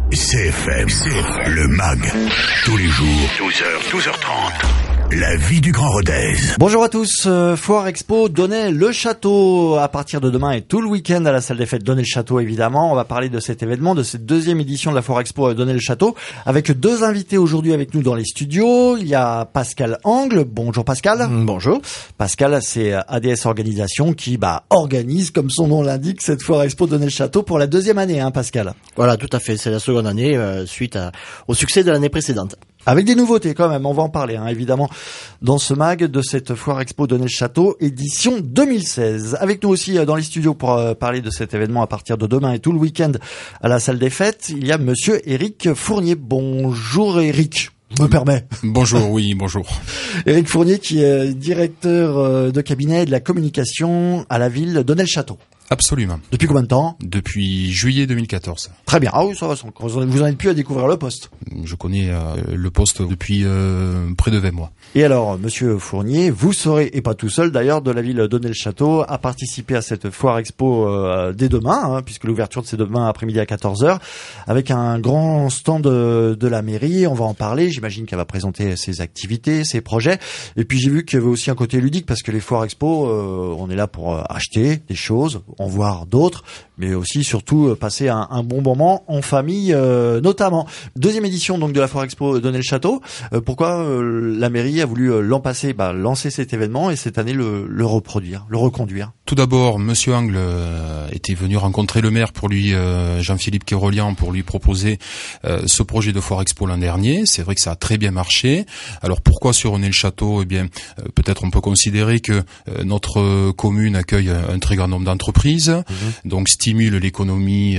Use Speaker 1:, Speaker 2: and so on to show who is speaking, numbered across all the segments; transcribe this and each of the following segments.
Speaker 1: CFM, le MAG, tous les jours, 12h, 12h30. La vie du Grand Rodez.
Speaker 2: Bonjour à tous, Foire Expo Donnay-le-Château à partir de demain et tout le week-end à la salle des fêtes Donnay-le-Château évidemment. On va parler de cet événement, de cette deuxième édition de la Foire Expo Donnay-le-Château avec deux invités aujourd'hui avec nous dans les studios. Il y a Pascal Angle. Bonjour Pascal.
Speaker 3: Bonjour.
Speaker 2: Pascal, c'est ADS Organisation qui organise, comme son nom l'indique, cette Foire Expo Donnay-le-Château pour la deuxième année, Pascal.
Speaker 3: Voilà, tout à fait. C'est la seconde année suite au succès de l'année précédente.
Speaker 2: Avec des nouveautés quand même, on va en parler évidemment dans ce mag de cette Foire Expo Donnay-le-Château édition 2016. Avec nous aussi dans les studios pour parler de cet événement à partir de demain et tout le week-end à la salle des fêtes, il y a monsieur Éric Fournier. Bonjour Éric. Je me permets.
Speaker 4: Bonjour, oui, bonjour.
Speaker 2: Éric Fournier qui est directeur de cabinet de la communication à la ville de Donnay-le-Château.
Speaker 4: Absolument.
Speaker 2: Depuis combien de temps ?
Speaker 4: Depuis juillet 2014.
Speaker 2: Très bien. Ah oui, ça va, vous en êtes plus à découvrir le poste.
Speaker 4: Je connais le poste depuis près de 20 mois.
Speaker 2: Et alors, monsieur Fournier, vous serez, et pas tout seul d'ailleurs, de la ville de Donnay-le-Château, à participer à cette foire expo dès demain, puisque l'ouverture c'est demain après-midi à 14h, avec un grand stand de la mairie. On va en parler. J'imagine qu'elle va présenter ses activités, ses projets. Et puis j'ai vu qu'il y avait aussi un côté ludique, parce que les foires expo, on est là pour acheter des choses, en voir d'autres, mais aussi surtout passer un bon moment en famille notamment. Deuxième édition donc de la Foire Expo Donnay-le-Château. Pourquoi la mairie a voulu l'an passé lancer cet événement et cette année le reproduire, le reconduire?
Speaker 4: Tout d'abord, monsieur Angle était venu rencontrer le maire pour lui, Jean-Philippe Kérolian, pour lui proposer ce projet de Foire Expo l'an dernier. C'est vrai que ça a très bien marché. Alors pourquoi sur Donnay-le-Château? Eh bien, peut-être on peut considérer que notre commune accueille un très grand nombre d'entreprises, donc stimule l'économie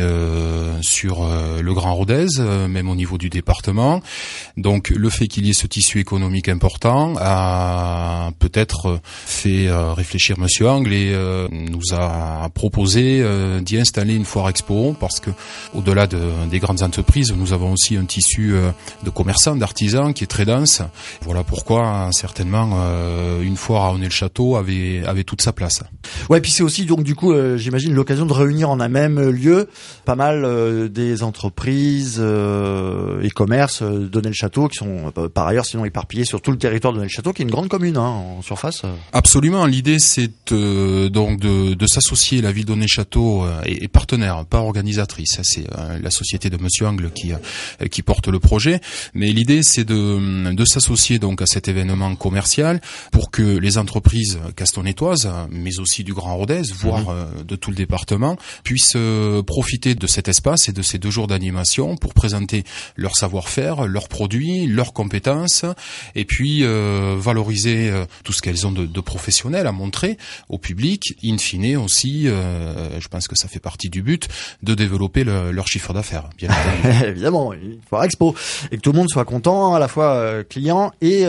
Speaker 4: sur le Grand Rodez, même au niveau du département. Donc le fait qu'il y ait ce tissu économique important a peut-être fait réfléchir monsieur Angle et nous a proposé d'y installer une foire expo, parce que au-delà des grandes entreprises, nous avons aussi un tissu de commerçants, d'artisans qui est très dense. Voilà pourquoi certainement une foire à Donnay-le-Château avait toute sa place.
Speaker 2: Ouais, puis c'est aussi donc du coup j'imagine l'occasion de réunir en un même lieu pas mal des entreprises et commerces de Donnay-le-Château qui sont par ailleurs sinon éparpillés sur tout le territoire de Donnay-le-Château, qui est une grande commune en surface. Absolument.
Speaker 4: L'idée c'est donc de s'associer. La ville de Donnay-le-Château est partenaire, pas organisatrice. C'est la société de monsieur Angle qui porte le projet. Mais l'idée c'est de s'associer donc à cet événement commercial pour que les entreprises castelnautoises, mais aussi du Grand Rodez, voire de tout le département, puissent profiter de cet espace et de ces 2 jours d'animation pour présenter leur savoir-faire, leurs produits, leurs compétences, et puis valoriser tout ce qu'elles ont de professionnel à montrer au public. In fine aussi, je pense que ça fait partie du but, de développer leur chiffre d'affaires, bien entendu.
Speaker 2: Évidemment, il faut expo et que tout le monde soit content, à la fois client et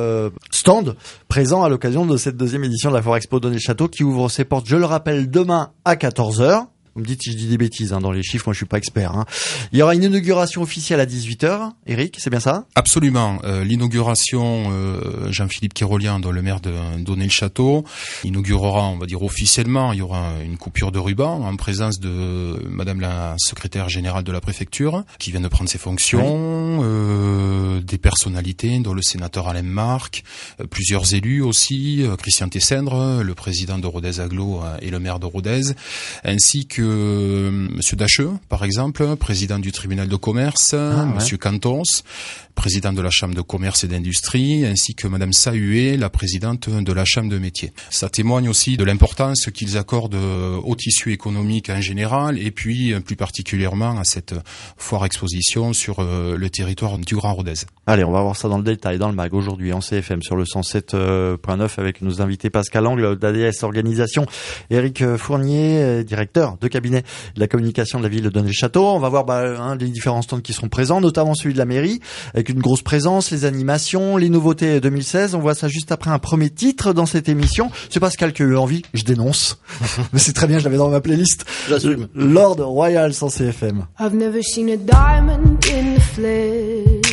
Speaker 2: stand présent à l'occasion de cette deuxième édition de la Foire Expo Donnay-le-Château qui ouvre ses portes, je le rappelle, demain à 14h. Vous me dites si je dis des bêtises dans les chiffres, moi je suis pas expert. Il y aura une inauguration officielle à 18h. Éric, c'est bien ça?
Speaker 4: Absolument. L'inauguration, Jean-Philippe Kérolian, le maire de Donnay-le-Château, inaugurera, on va dire officiellement, il y aura une coupure de ruban en présence de madame la secrétaire générale de la préfecture qui vient de prendre ses fonctions, des personnalités dont le sénateur Alain Marc, plusieurs élus aussi, Christian Tessendre, le président de Rodez Agglo et le maire de Rodez, ainsi que monsieur Dacheux, par exemple, président du tribunal de commerce, monsieur Cantons, président de la chambre de commerce et d'industrie, ainsi que madame Sahuet, la présidente de la chambre de métier. Ça témoigne aussi de l'importance qu'ils accordent au tissu économique en général, et puis plus particulièrement à cette foire exposition sur le territoire du Grand Rodez.
Speaker 2: Allez, on va voir ça dans le détail, dans le mag, aujourd'hui en CFM sur le 107.9 avec nos invités Pascal Angle d'ADS Organisation, Éric Fournier, directeur de cabinet de la communication de la ville de Donnay-le-Château. On va voir les différents stands qui seront présents, notamment celui de la mairie, avec une grosse présence, les animations, les nouveautés 2016. On voit ça juste après un premier titre dans cette émission. C'est Pascal qui a eu envie, je dénonce. Mais c'est très bien, je l'avais dans ma playlist.
Speaker 3: J'assume.
Speaker 2: Lord Royal sans CFM.
Speaker 5: I've never seen a diamond in the flesh.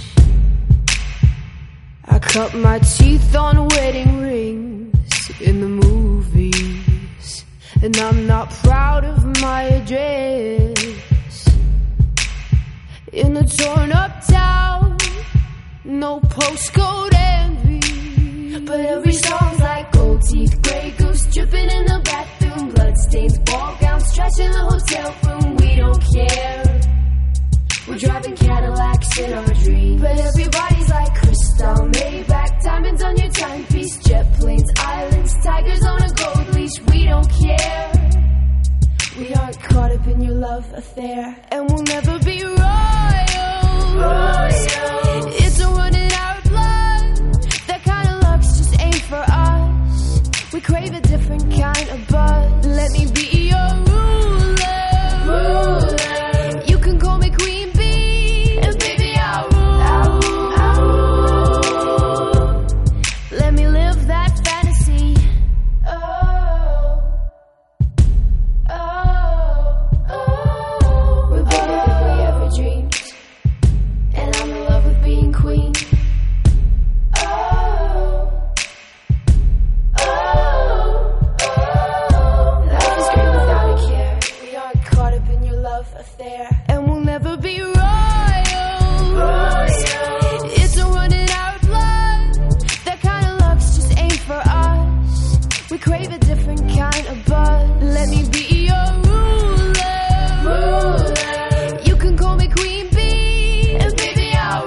Speaker 5: I cut my teeth on wedding rings in the movies, and I'm not proud of my address. in a torn up town. No postcode envy, but every song's like gold teeth, grey goose dripping in the bathroom, bloodstains, ball gowns, trash in the hotel room. We don't care. We're driving Cadillacs in our dreams, but everybody's like crystal, Maybach, diamonds on your timepiece, jet planes, islands, tigers on a gold leash. We don't care. We aren't caught up in your love affair, and we'll never be royal. It's a run in our blood. That kind of luck's just ain't for us. We crave a different kind of buzz. Let me be your ruler. You can call me Queen Bee, and baby I'll rule. Let me live that fantasy. We're better than we ever dreamed, and I'm in love with being queen. Life is great without a care. We aren't caught up in your love affair, and we'll never be royals. It's a run in our blood. That kind of luck's just ain't for us. We crave a different kind of buzz. Let me be your ruler. You can call me Queen Bee, and baby I'll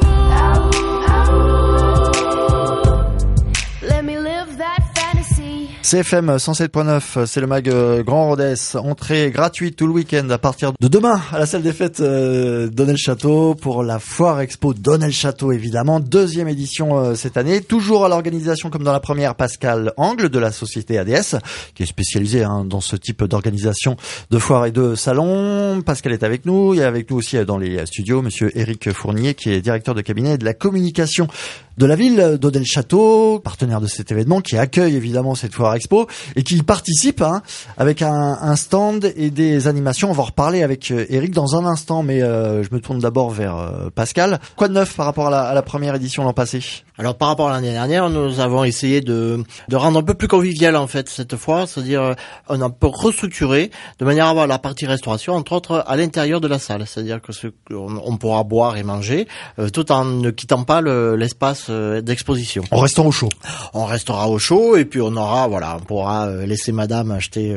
Speaker 5: rule. Let me live that fantasy.
Speaker 2: CFM 107.9, c'est le mag Grand Rodez. Entrée gratuite tout le week-end à partir de demain à la salle des fêtes Donnel-Château pour la foire expo Donnel-Château, évidemment. Deuxième édition cette année. Toujours à l'organisation comme dans la première, Pascal Angle de la société ADS, qui est spécialisée dans ce type d'organisation de foire et de salon. Pascal est avec nous. Il y a avec nous aussi dans les studios monsieur Éric Fournier, qui est directeur de cabinet de la communication de la ville d'Donnel-Château, partenaire de cet événement, qui accueille évidemment cette foire expo et qui y participe avec un stand et des animations. On va en reparler avec Éric dans un instant, mais je me tourne d'abord vers Pascal. Quoi de neuf par rapport à la première édition l'an passé?
Speaker 3: Alors par rapport à l'année dernière, nous avons essayé de rendre un peu plus convivial en fait cette fois, c'est-à-dire on a un peu restructuré de manière à avoir la partie restauration entre autres à l'intérieur de la salle, c'est-à-dire que on pourra boire et manger tout en ne quittant pas l'espace d'exposition.
Speaker 2: En restant au chaud.
Speaker 3: On restera au chaud et puis on pourra laisser madame acheter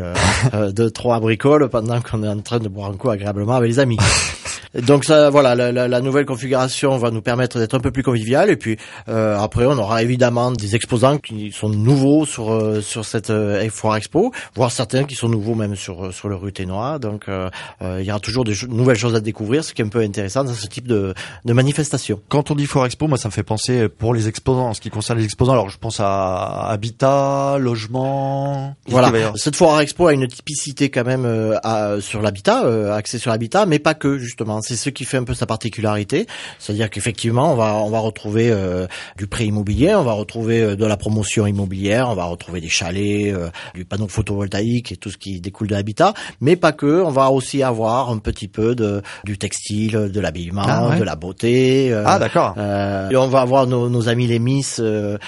Speaker 3: 2-3 bricoles pendant qu'on est en train de boire un coup agréablement avec les amis. Donc ça, voilà, la nouvelle configuration va nous permettre d'être un peu plus convivial et puis après on aura évidemment des exposants qui sont nouveaux sur cette foire expo, voire certains qui sont nouveaux même sur le rue Ténois. Donc il y aura toujours des nouvelles choses à découvrir, ce qui est un peu intéressant dans ce type de manifestation.
Speaker 2: Quand on dit foire expo, moi ça me fait penser pour les exposants, en ce qui concerne les exposants, alors je pense à habitat, logement.
Speaker 3: Voilà, cette foire expo a une typicité quand même sur l'habitat, axée sur l'habitat, mais pas que justement. C'est ce qui fait un peu sa particularité, c'est-à-dire qu'effectivement on va retrouver du prêt immobilier, on va retrouver de la promotion immobilière, on va retrouver des chalets, du panneau photovoltaïque et tout ce qui découle de l'habitat, mais pas que. On va aussi avoir un petit peu du textile, de l'habillement, de la beauté.
Speaker 2: D'accord.
Speaker 3: Et on va avoir nos amis les Miss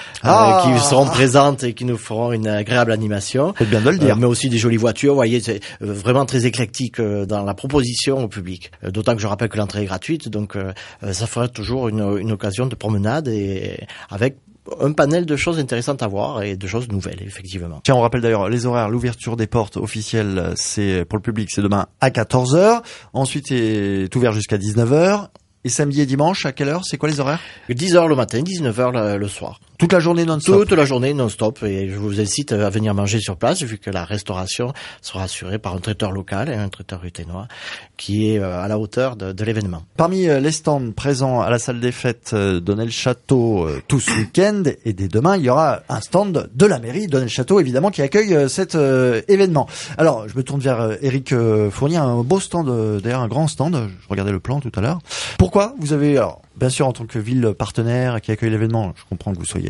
Speaker 3: qui seront présentes et qui nous feront une agréable animation.
Speaker 2: C'est bien de le dire.
Speaker 3: Mais aussi des jolies voitures. Vous voyez, c'est vraiment très éclectique dans la proposition au public. D'autant que je rappelle que l'entrée est gratuite, donc ça fera toujours une occasion de promenade et avec un panel de choses intéressantes à voir et de choses nouvelles, effectivement.
Speaker 2: Tiens, on rappelle d'ailleurs les horaires. L'ouverture des portes officielles, c'est pour le public, c'est demain à 14h. Ensuite, c'est ouvert jusqu'à 19h. Et samedi et dimanche, à quelle heure? C'est quoi les horaires?
Speaker 3: 10h le matin, 19h le soir.
Speaker 2: Toute la journée non-stop?
Speaker 3: Toute la journée non-stop. Et je vous incite à venir manger sur place, vu que la restauration sera assurée par un traiteur local, un traiteur ruténois, qui est à la hauteur de l'événement.
Speaker 2: Parmi les stands présents à la salle des fêtes Donnel-Château tout ce week-end, et dès demain, il y aura un stand de la mairie Donnel-Château, évidemment, qui accueille cet événement. Alors, je me tourne vers Éric Fournier, un beau stand, d'ailleurs un grand stand, je regardais le plan tout à l'heure. Pourquoi vous avez, alors, bien sûr, en tant que ville partenaire qui accueille l'événement, je comprends que vous soyez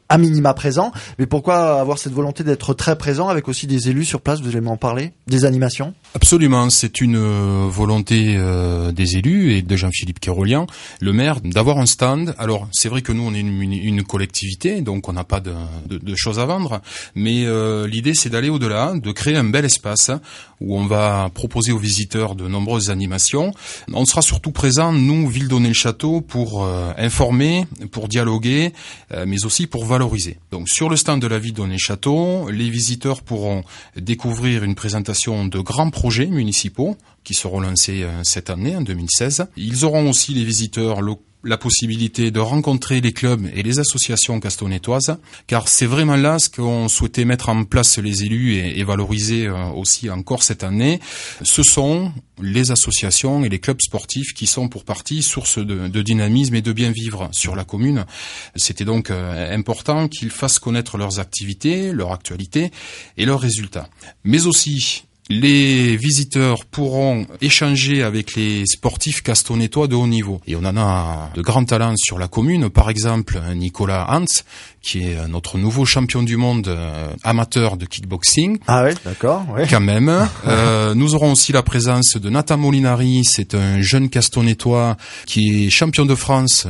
Speaker 2: à minima présent, mais pourquoi avoir cette volonté d'être très présent avec aussi des élus sur place? Vous allez m'en parler? Des animations?
Speaker 4: Absolument, c'est une volonté des élus et de Jean-Philippe Kérolian, le maire, d'avoir un stand. Alors c'est vrai que nous on est une collectivité, donc on n'a pas de choses à vendre, mais l'idée c'est d'aller au-delà, de créer un bel espace où on va proposer aux visiteurs de nombreuses animations. On sera surtout présent, nous, Ville d'Onet-le-Château, pour informer, pour dialoguer, mais aussi pour valoriser. Donc sur le stand de la Ville d'Onet-le-Château, les visiteurs pourront découvrir une présentation de grands projets municipaux qui seront lancés cette année, en 2016. Ils auront aussi, les visiteurs, la possibilité de rencontrer les clubs et les associations castelnautoises, car c'est vraiment là ce qu'on souhaitait mettre en place les élus et valoriser aussi encore cette année. Ce sont les associations et les clubs sportifs qui sont pour partie source de dynamisme et de bien vivre sur la commune. C'était donc important qu'ils fassent connaître leurs activités, leur actualité et leurs résultats. Mais aussi, les visiteurs pourront échanger avec les sportifs castelnautois de haut niveau. Et on en a de grands talents sur la commune. Par exemple, Nicolas Hans, qui est notre nouveau champion du monde amateur de kickboxing.
Speaker 2: Ah ouais, d'accord. Ouais.
Speaker 4: Quand même. Nous aurons aussi la présence de Nathan Molinari. C'est un jeune castelnautois qui est champion de France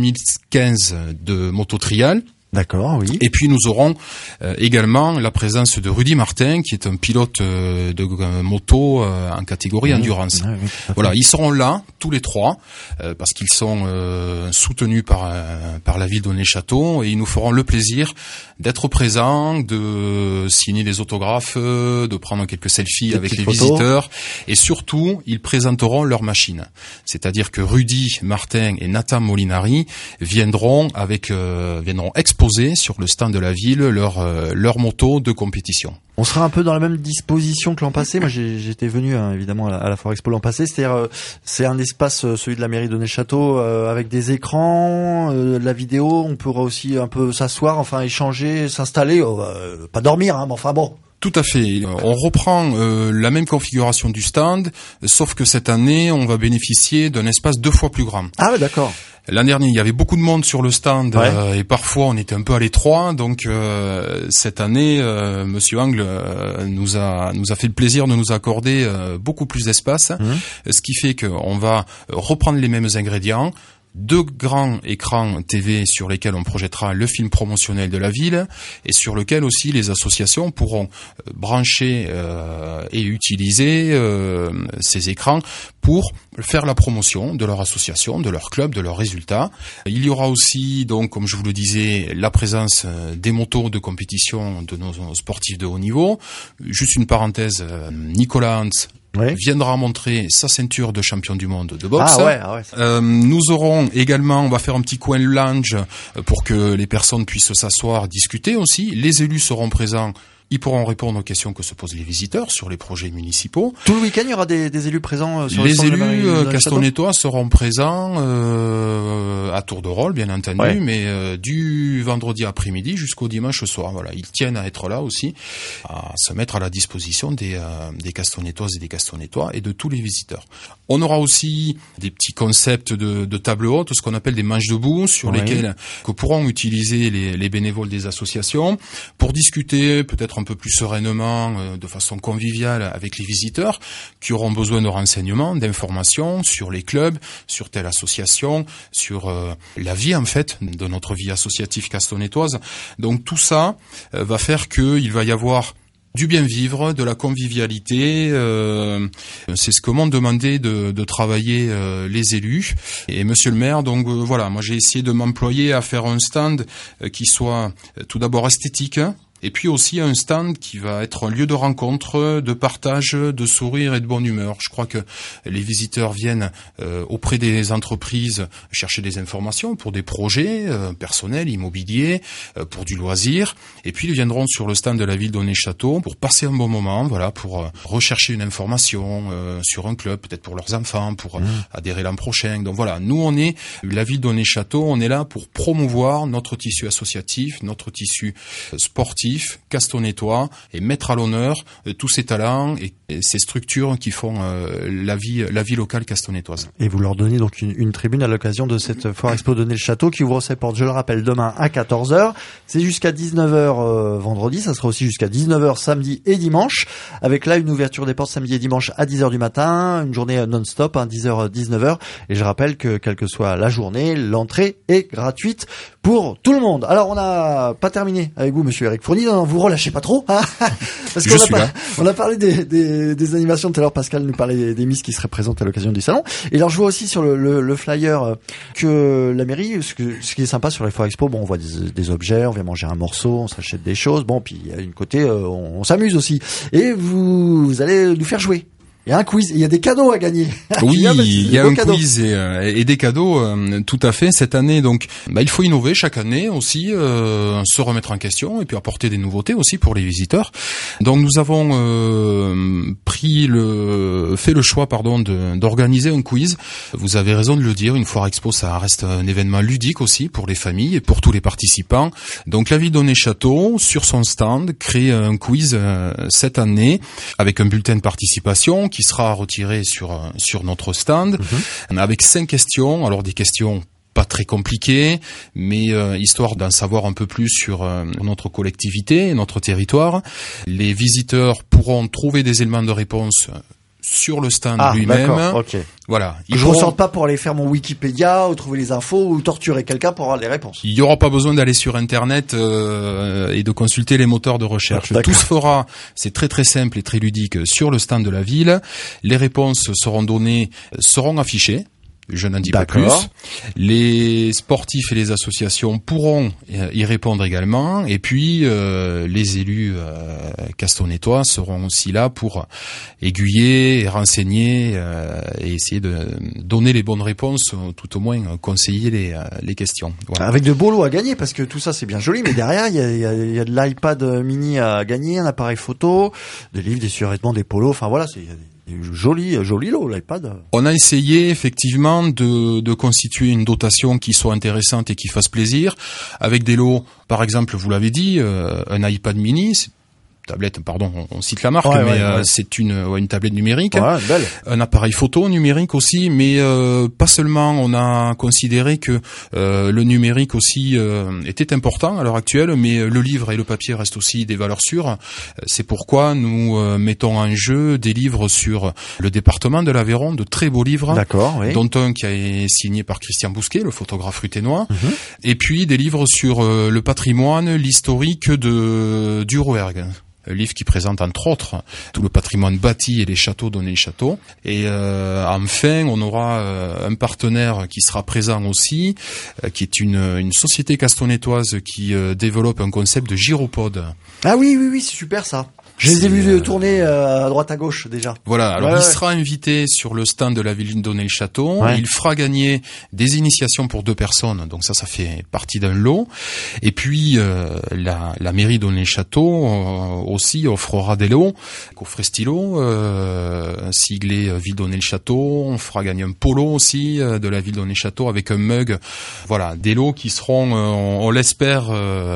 Speaker 4: 2015 de moto-trial.
Speaker 2: D'accord, oui.
Speaker 4: Et puis nous aurons également la présence de Rudy Martin, qui est un pilote de moto en catégorie endurance.
Speaker 2: Oui,
Speaker 4: voilà, ils seront là tous les trois parce qu'ils sont soutenus par la ville d'Onet-le-Château et ils nous feront le plaisir d'être présents, de signer des autographes, de prendre quelques selfies avec les visiteurs et surtout ils présenteront leur machine. C'est-à-dire que Rudy Martin et Nathan Molinari viendront exposer sur le stand de la ville leur moto de compétition.
Speaker 2: On sera un peu dans la même disposition que l'an passé. Moi, j'étais venu évidemment à la Foire Expo l'an passé. C'est-à-dire, c'est un espace, celui de la mairie d'Onet-le-Château, avec des écrans, de la vidéo. On pourra aussi un peu s'asseoir, enfin échanger, s'installer, pas dormir, hein, mais enfin bon.
Speaker 4: Tout à fait. On reprend la même configuration du stand, sauf que cette année, on va bénéficier d'un espace 2 fois plus grand.
Speaker 2: Ah ouais, d'accord.
Speaker 4: L'an dernier, il y avait beaucoup de monde sur le stand
Speaker 2: ouais.
Speaker 4: Et parfois on était un peu à l'étroit. Donc cette année, Monsieur Angle nous a fait le plaisir de nous accorder beaucoup plus d'espace, ce qui fait qu'on va reprendre les mêmes ingrédients. 2 grands écrans TV sur lesquels on projettera le film promotionnel de la ville et sur lequel aussi les associations pourront brancher et utiliser ces écrans pour faire la promotion de leur association, de leur club, de leurs résultats. Il y aura aussi, donc, comme je vous le disais, la présence des motos de compétition de nos sportifs de haut niveau. Juste une parenthèse, Nicolas Hans viendra montrer sa ceinture de champion du monde de boxe.
Speaker 2: Ah ouais.
Speaker 4: Nous aurons également, on va faire un petit coin lounge pour que les personnes puissent s'asseoir, discuter aussi. Les élus seront présents. Ils pourront répondre aux questions que se posent les visiteurs sur les projets municipaux.
Speaker 2: Tout le week-end, il y aura des élus présents sur
Speaker 4: les
Speaker 2: le stand de
Speaker 4: élus castelnautois seront présents à tour de rôle, bien entendu, mais du vendredi après-midi jusqu'au dimanche soir. Voilà, ils tiennent à être là aussi, à se mettre à la disposition des castelnautoises et des castelnautois et de tous les visiteurs. On aura aussi des petits concepts de table haute, ce qu'on appelle des manches debout, sur lesquels que pourront utiliser les bénévoles des associations pour discuter peut-être un peu plus sereinement, de façon conviviale avec les visiteurs qui auront besoin de renseignements, d'informations sur les clubs, sur telle association, sur la vie en fait de notre vie associative castelnautoise. Donc tout ça va faire qu'il va y avoir du bien vivre, de la convivialité, c'est ce que m'ont demandé de travailler les élus. Et monsieur le maire, donc voilà, moi j'ai essayé de m'employer à faire un stand qui soit tout d'abord esthétique, et puis aussi un stand qui va être un lieu de rencontre, de partage, de sourire et de bonne humeur. Je crois que les visiteurs viennent auprès des entreprises chercher des informations pour des projets personnels, immobiliers, pour du loisir. Et puis ils viendront sur le stand de la ville d'Onet-le-Château pour passer un bon moment, voilà, pour rechercher une information sur un club, peut-être pour leurs enfants, pour adhérer l'an prochain. Donc voilà, nous on est la ville d'Onet-le-Château, on est là pour promouvoir notre tissu associatif, notre tissu sportif, sportifs castonnétois et mettre à l'honneur tous ces talents et ces structures qui font la vie locale castonnétoise.
Speaker 2: Et vous leur donnez donc une tribune à l'occasion de cette foire expo Donnez-le-Château qui ouvre ses portes, je le rappelle, demain à 14h. C'est jusqu'à 19h vendredi, ça sera aussi jusqu'à 19h samedi et dimanche, avec là une ouverture des portes samedi et dimanche à 10h du matin, une journée non-stop, 10h, 19h. Et je rappelle que quelle que soit la journée, l'entrée est gratuite pour tout le monde. Alors on n'a pas terminé avec vous, monsieur Eric Fournier, non, vous relâchez pas trop, hein parce qu'on a parlé des animations tout à l'heure. Pascal nous parlait des Miss qui seraient présentes à l'occasion du salon. Et alors je vois aussi sur le flyer que la mairie, ce qui est sympa sur les foires expo, bon, on voit des objets, on vient manger un morceau, on s'achète des choses, bon, puis il y a une côté, on s'amuse aussi. Et vous allez nous faire jouer. Il y a un quiz, il y a des cadeaux à gagner.
Speaker 4: Oui, il y a un quiz et des cadeaux, tout à fait. Cette année, donc, il faut innover chaque année aussi, se remettre en question et puis apporter des nouveautés aussi pour les visiteurs. Donc, nous avons fait le choix, d'organiser un quiz. Vous avez raison de le dire. Une foire expo, ça reste un événement ludique aussi pour les familles et pour tous les participants. Donc, la ville Donnez-le-Château, sur son stand, crée un quiz cette année avec un bulletin de participation qui sera retiré sur notre stand, avec 5 questions. Alors des questions pas très compliquées, mais histoire d'en savoir un peu plus sur notre collectivité, notre territoire. Les visiteurs pourront trouver des éléments de réponse sur le stand lui-même.
Speaker 2: D'accord, ok.
Speaker 4: Voilà.
Speaker 2: Je ne ressors pas pour aller faire mon Wikipédia ou trouver les infos ou torturer quelqu'un pour avoir les réponses.
Speaker 4: Il n'y aura pas besoin d'aller sur Internet et de consulter les moteurs de recherche.
Speaker 2: D'accord.
Speaker 4: Tout se fera, c'est très très simple et très ludique, sur le stand de la ville. Les réponses seront affichées. Je n'en dis pas plus. Les sportifs et les associations pourront y répondre également. Et puis, les élus castonnétois seront aussi là pour aiguiller et renseigner et essayer de donner les bonnes réponses, ou tout au moins conseiller les questions. Voilà.
Speaker 2: Avec de beaux lots à gagner, parce que tout ça c'est bien joli, mais derrière il y a de l'iPad mini à gagner, un appareil photo, des livres, des survêtements, des polos, enfin voilà, c'est joli lot, l'iPad. On
Speaker 4: a essayé effectivement de constituer une dotation qui soit intéressante et qui fasse plaisir, avec des lots, par exemple, vous l'avez dit, un iPad mini, tablette, pardon, on cite la marque, c'est une tablette numérique,
Speaker 2: belle.
Speaker 4: Un appareil photo numérique aussi, mais pas seulement. On a considéré que le numérique aussi était important à l'heure actuelle, mais le livre et le papier restent aussi des valeurs sûres. C'est pourquoi nous mettons en jeu des livres sur le département de l'Aveyron, de très beaux livres, dont un qui est signé par Christian Bousquet, le photographe ruténois, et puis des livres sur le patrimoine, l'historique du Rouergue. Un livre qui présente entre autres tout le patrimoine bâti et les châteaux Donnez-le-Château. Et enfin, on aura un partenaire qui sera présent aussi, qui est une société castonnétoise qui développe un concept de gyropode.
Speaker 2: Ah oui, c'est super ça. Je les ai vus tourner à droite à gauche déjà.
Speaker 4: Voilà, alors il sera invité sur le stand de la ville Donnez-le-Château. Il fera gagner des initiations pour 2 personnes, donc ça fait partie d'un lot. Et puis la mairie Donnez-le-Château aussi offrera des lots, coffret stylo, siglé ville Donnez-le-Château. On fera gagner un polo aussi de la ville Donnez-le-Château avec un mug. Voilà, des lots qui seront, on l'espère,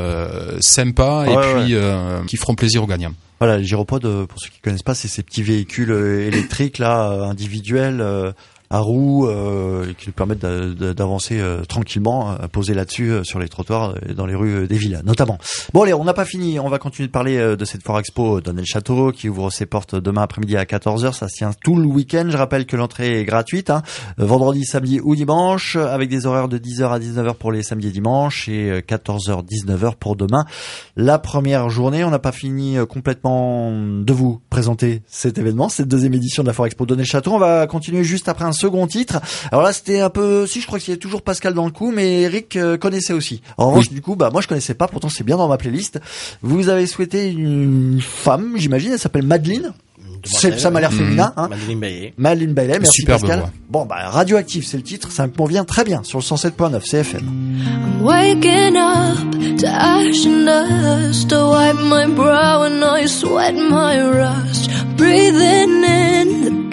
Speaker 4: sympas et puis qui feront plaisir aux gagnants.
Speaker 2: Voilà, les gyropodes, pour ceux qui connaissent pas, c'est ces petits véhicules électriques là, individuels, à roues, qui nous permettent d'avancer tranquillement, posés là-dessus sur les trottoirs dans les rues des villes, notamment. Bon allez, on n'a pas fini, on va continuer de parler de cette foire expo Donnez-le-Château qui ouvre ses portes demain après-midi à 14h. Ça se tient tout le week-end. Je rappelle que l'entrée est gratuite, vendredi, samedi ou dimanche, avec des horaires de 10h à 19h pour les samedis et dimanches et 14h 19h pour demain. La première journée, on n'a pas fini complètement de vous présenter cet événement, cette 2e édition de la foire expo Donnez-le-Château. On va continuer juste après un second titre. Alors là, c'était un peu, je crois qu'il y a toujours Pascal dans le coup, mais Eric connaissait aussi. En revanche, du coup, moi je connaissais pas, pourtant c'est bien dans ma playlist. Vous avez souhaité une femme, j'imagine, elle s'appelle Madeleine. Ça m'a l'air féminin, Madeleine Bailey, merci
Speaker 4: superbe
Speaker 2: Pascal.
Speaker 4: Voix.
Speaker 2: Bon, Radioactive, c'est le titre, ça me convient très bien sur le 107.9 CFM.
Speaker 5: I'm waking up to ash and dust. I wipe my brow and I sweat my rust. Breathing in the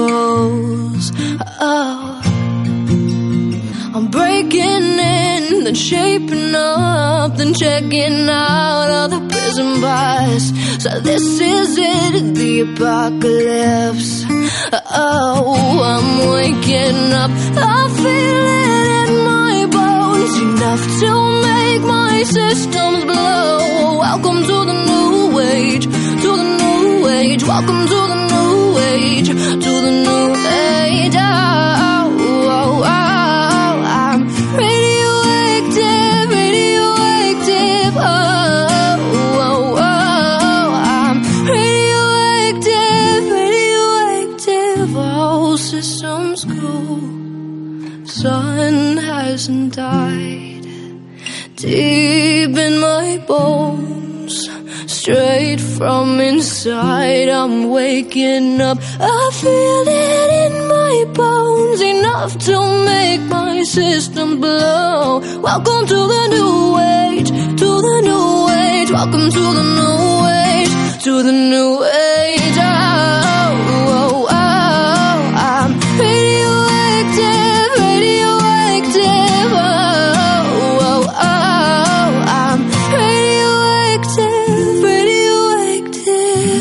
Speaker 5: chemicals. Oh. I'm breaking in the then shaping up, then checking out all the prison bars. So this is it, the apocalypse. Oh, I'm waking up, I feel it in my bones, enough to make my systems blow. Welcome to the new age, to the new age. Welcome to the new age, to the new age. Oh, oh, oh, I'm radioactive, radioactive. Oh, oh, oh, I'm radioactive, radioactive. All systems go. Sun hasn't died. Deep in my bones, straight from inside, I'm waking up. I feel it in my bones, enough to make my system blow. Welcome to the new age, to the new age. Welcome to the new age, to the new age. Oh, oh, oh, I'm radioactive, radioactive. Oh, oh, oh, I'm radioactive, radioactive.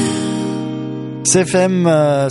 Speaker 2: CFM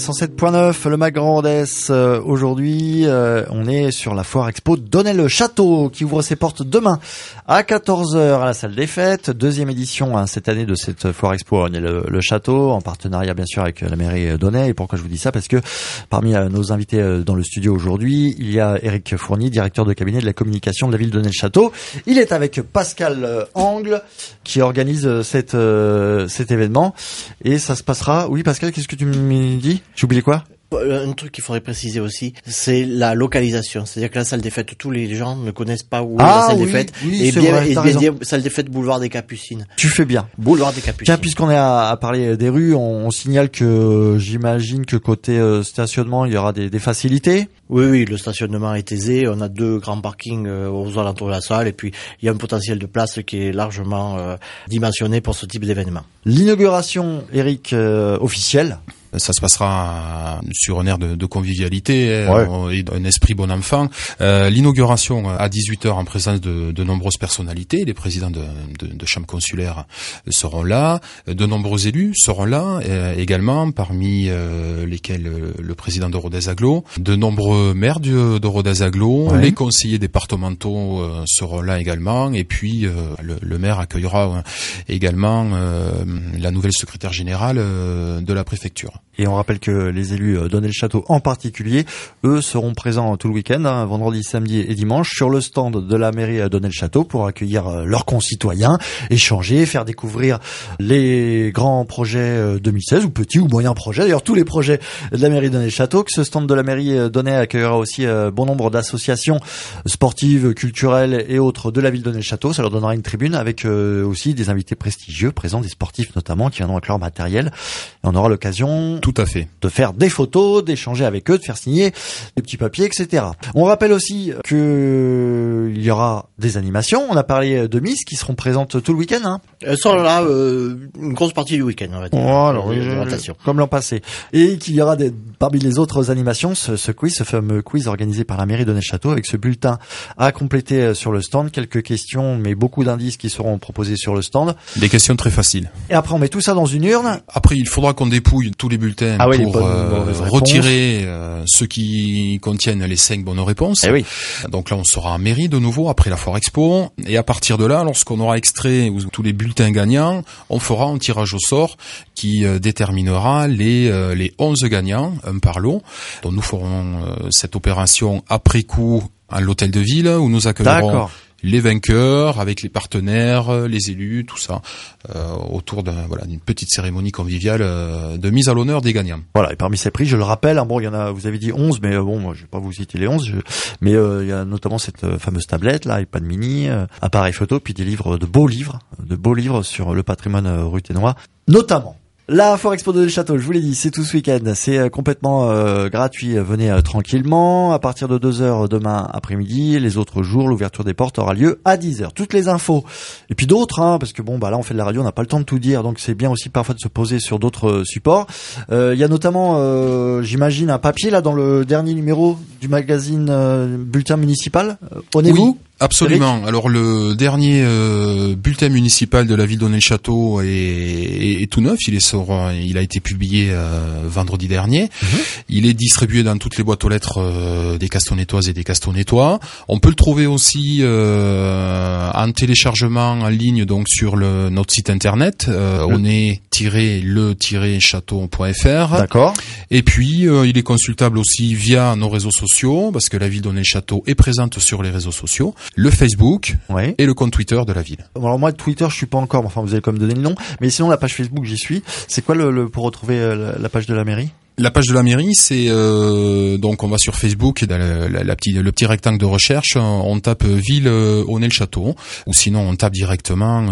Speaker 2: 107.9, le Mag Grand Rodez. Aujourd'hui, on est sur la foire expo Donnay-le-Château qui ouvre ses portes demain à 14h à la salle des fêtes. Deuxième édition cette année de cette foire expo Donnay-le-Château, en partenariat bien sûr avec la mairie Donnay. Et pourquoi je vous dis ça? Parce que parmi nos invités dans le studio aujourd'hui, il y a Éric Fournier, directeur de cabinet de la communication de la ville de Donnay-le-Château. Il est avec Pascal Angle qui organise cet événement. Et ça se passera... Oui Pascal, qu'est-ce que tu me dis? J'ai oublié quoi?
Speaker 3: Un truc qu'il faudrait préciser aussi, c'est la localisation. C'est-à-dire que la salle des fêtes, tous les gens ne connaissent pas où est la salle des fêtes.
Speaker 2: Oui,
Speaker 3: et
Speaker 2: c'est
Speaker 3: bien,
Speaker 2: vrai, t'as raison.
Speaker 3: salle des fêtes Boulevard des Capucines.
Speaker 2: Tu fais bien.
Speaker 3: Boulevard des Capucines.
Speaker 2: Tiens, puisqu'on est à parler des rues, on signale que j'imagine que côté stationnement, il y aura des facilités.
Speaker 3: Oui, le stationnement est aisé. On a 2 grands parkings aux alentours de la salle, et puis il y a un potentiel de place qui est largement dimensionné pour ce type d'événement.
Speaker 2: L'inauguration, Eric, officielle.
Speaker 4: Ça se passera sur un air de convivialité,
Speaker 2: Ouais.
Speaker 4: et d'un esprit bon enfant. L'inauguration à 18h en présence de nombreuses personnalités. Les présidents de chambres consulaires seront là. De nombreux élus seront là également, parmi lesquels le président de Rodez-Agglo. De nombreux maires de Rodez-Agglo. Ouais. Les conseillers départementaux seront là également. Et puis le maire accueillera également la nouvelle secrétaire générale de la préfecture.
Speaker 2: Et on rappelle que les élus Donnay-le-Château en particulier, eux, seront présents tout le week-end, vendredi, samedi et dimanche, sur le stand de la mairie Donnay-le-Château pour accueillir leurs concitoyens, échanger, faire découvrir les grands projets 2016, ou petits ou moyens projets, d'ailleurs tous les projets de la mairie Donnay-le-Château. Que ce stand de la mairie Donnay accueillera aussi bon nombre d'associations sportives, culturelles et autres de la ville de Donnay-le-Château. Ça leur donnera une tribune avec aussi des invités prestigieux présents, des sportifs notamment, qui viendront avec leur matériel. Et on aura l'occasion
Speaker 4: tout à fait
Speaker 2: de faire des photos, d'échanger avec eux, de faire signer des petits papiers, etc. On rappelle aussi que il y aura des animations. On a parlé de Miss qui seront présentes tout le week-end. Hein.
Speaker 3: Elles sont là une grosse partie du week-end, on va dire.
Speaker 2: Voilà, comme l'an passé. Et qu'il y aura parmi les autres animations, ce fameux quiz organisé par la mairie de Donnay-le-Château avec ce bulletin à compléter sur le stand. Quelques questions, mais beaucoup d'indices qui seront proposés sur le stand.
Speaker 4: Des questions très faciles.
Speaker 2: Et après, on met tout ça dans une urne.
Speaker 4: Après, il faudra qu'on dépouille tous les bulletins pour retirer ceux qui contiennent les 5 bonnes réponses.
Speaker 2: Eh oui.
Speaker 4: Donc là, on sera en mairie de nouveau après la foire expo. Et à partir de là, lorsqu'on aura extrait tous les bulletins gagnants, on fera un tirage au sort qui déterminera les 11 gagnants, un par lot. Donc nous ferons cette opération après coup à l'hôtel de ville où nous accueillerons les vainqueurs avec les partenaires, les élus, tout ça, autour d'une petite cérémonie conviviale de mise à l'honneur des gagnants.
Speaker 2: Voilà, et parmi ces prix, je le rappelle, il y en a, vous avez dit 11, mais moi je vais pas vous citer les 11, mais il y a notamment cette fameuse tablette, là, iPad mini, appareil photo, puis des livres, de beaux livres sur le patrimoine ruthénois, notamment. La foire expo de Donnay-le-Château, je vous l'ai dit, c'est tout ce week-end, c'est complètement gratuit, venez tranquillement, à partir de 2h demain après-midi, les autres jours, l'ouverture des portes aura lieu à 10h. Toutes les infos, et puis d'autres, parce que là on fait de la radio, on n'a pas le temps de tout dire, donc c'est bien aussi parfois de se poser sur d'autres supports. Il y a notamment, j'imagine, un papier là dans le dernier numéro du magazine Bulletin Municipal, Honnez-vous.
Speaker 4: Absolument. Alors le dernier bulletin municipal de la ville d'Onet-le-Château est tout neuf. Il a été publié vendredi dernier. Il est distribué dans toutes les boîtes aux lettres des Castonetoises et des Castonetois. On peut le trouver aussi en téléchargement en ligne, donc sur notre site internet onet-le-château.fr.
Speaker 2: D'accord.
Speaker 4: Et puis il est consultable aussi via nos réseaux sociaux, parce que la ville d'Onet-le-Château est présente sur les réseaux sociaux, le Facebook et le compte Twitter de la ville.
Speaker 2: Bon, alors moi Twitter je suis pas encore, enfin vous allez quand même donner le nom, mais sinon la page Facebook j'y suis. C'est quoi pour retrouver la page de la mairie?
Speaker 4: La page de la mairie, c'est donc on va sur Facebook, dans le petit rectangle de recherche, on tape ville Onet-le-Château, ou sinon on tape directement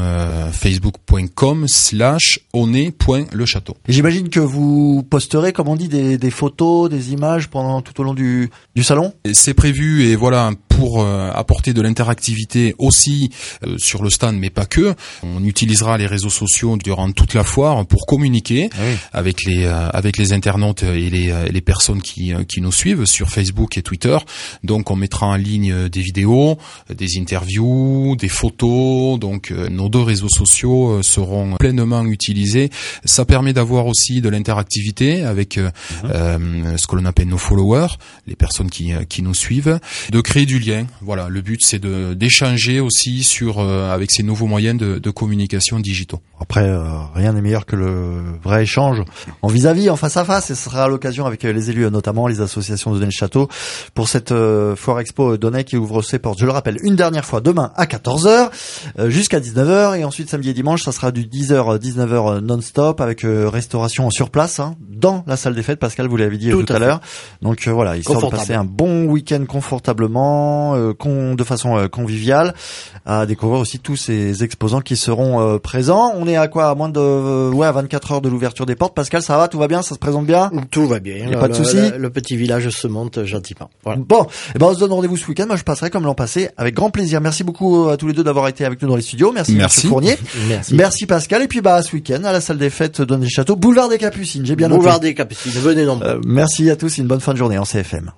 Speaker 4: facebook.com/onet.lechâteau.
Speaker 2: Et j'imagine que vous posterez, comme on dit, des photos, des images tout au long du salon.
Speaker 4: C'est prévu, et voilà, pour apporter de l'interactivité aussi sur le stand, mais pas que. On utilisera les réseaux sociaux durant toute la foire pour communiquer avec les internautes et les personnes qui nous suivent sur Facebook et Twitter. Donc on mettra en ligne des vidéos, des interviews, des photos. Donc nos deux réseaux sociaux seront pleinement utilisés. Ça permet d'avoir aussi de l'interactivité avec ce que l'on appelle nos followers, les personnes qui nous suivent, de créer du lien. Voilà, le but c'est d'échanger aussi avec ces nouveaux moyens de communication digitaux.
Speaker 2: Après, rien n'est meilleur que le vrai échange en vis-à-vis, en face à face. Et ce sera l'occasion avec les élus, notamment les associations de Onet-le-Château, pour cette foire expo d'Onet qui ouvre ses portes. Je le rappelle, une dernière fois demain à 14h jusqu'à 19h, et ensuite samedi et dimanche ça sera du 10h 19h non-stop avec restauration sur place dans la salle des fêtes. Pascal, vous l'avez dit tout à l'heure. Donc voilà, histoire de passer un bon week-end confortablement, de façon conviviale, à découvrir aussi tous ces exposants qui seront présents. On est à quoi, à moins de à 24 heures de l'ouverture des portes. Pascal, ça va, tout va bien, ça se présente bien?
Speaker 3: Tout va bien.
Speaker 2: Il n'y a pas de souci.
Speaker 3: Le petit village se monte gentiment. Voilà.
Speaker 2: Bon, on se donne rendez-vous ce week-end. Moi, je passerai comme l'an passé avec grand plaisir. Merci beaucoup à tous les deux d'avoir été avec nous dans les studios. Merci. Monsieur Fournier. Merci Pascal. Et puis ce week-end à la salle des fêtes d'Onet-le-Château, boulevard des Capucines. J'ai bien noté.
Speaker 3: Boulevard des Capucines. Venez nombreux.
Speaker 2: Merci à tous. Une bonne fin de journée en CFM.